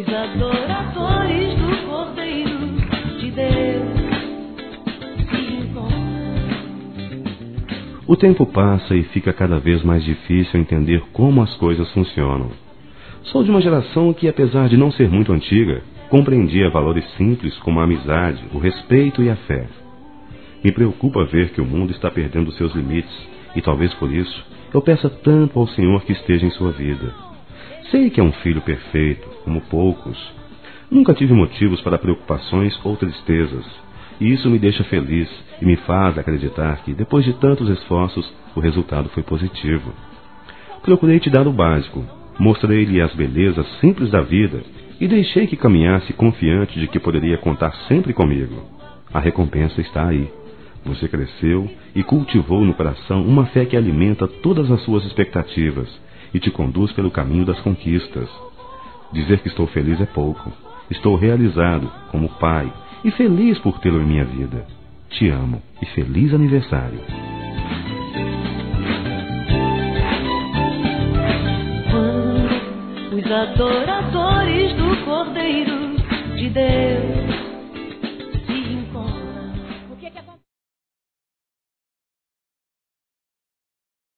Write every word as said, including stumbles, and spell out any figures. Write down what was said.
os adoradores do Cordeiro de Deus se encontram. O tempo passa e fica cada vez mais difícil entender como as coisas funcionam. Sou de uma geração que, apesar de não ser muito antiga, compreendia valores simples como a amizade, o respeito e a fé. Me preocupa ver que o mundo está perdendo seus limites e talvez por isso eu peça tanto ao Senhor que esteja em sua vida. Sei que é um filho perfeito, como poucos. Nunca tive motivos para preocupações ou tristezas, e isso me deixa feliz e me faz acreditar que, depois de tantos esforços, o resultado foi positivo. Procurei te dar o básico, mostrei-lhe as belezas simples da vida e deixei que caminhasse confiante de que poderia contar sempre comigo. A recompensa está aí. Você cresceu e cultivou no coração uma fé que alimenta todas as suas expectativas e te conduz pelo caminho das conquistas. Dizer que estou feliz é pouco. Estou realizado como pai e feliz por tê-lo em minha vida. Te amo e feliz aniversário. Quando os adoradores do Cordeiro de Deus